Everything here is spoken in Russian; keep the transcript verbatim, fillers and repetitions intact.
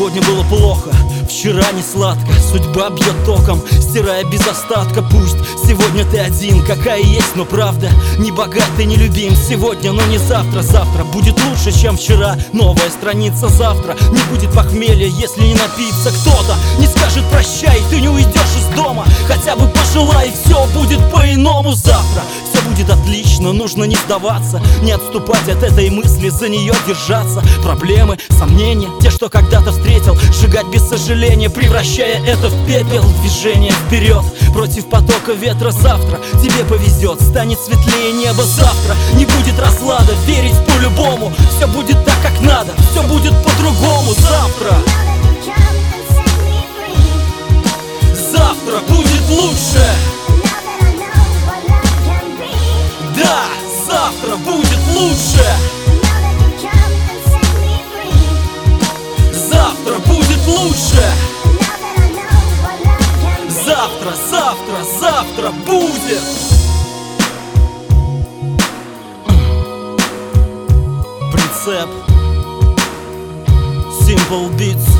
Сегодня было плохо, вчера не сладко. Судьба бьет током, стирая без остатка. Пусть сегодня ты один, какая есть, но правда. Не богат и не любим сегодня, но не завтра. Завтра будет лучше, чем вчера. Новая страница завтра. Не будет похмелья, если не напиться. Кто-то не скажет прощай, ты не уйдешь из дома. Хотя бы пожелай, все будет по-иному завтра. Все будет отлично, нужно не сдаваться, не отступать от этой мысли, за нее держаться. Проблемы, сомнения, те, что когда-то встретил, сжигать без сожаления, превращая это в пепел. Движение вперед, против потока ветра. Завтра тебе повезет, станет светлее небо. Завтра не будет разлада, верить по-любому. Все будет так, как надо, все будет по-другому. Завтра Завтра будет лучше. Да, завтра будет лучше. Завтра будет лучше. Завтра, завтра, завтра будет. Прицеп Simple Beats.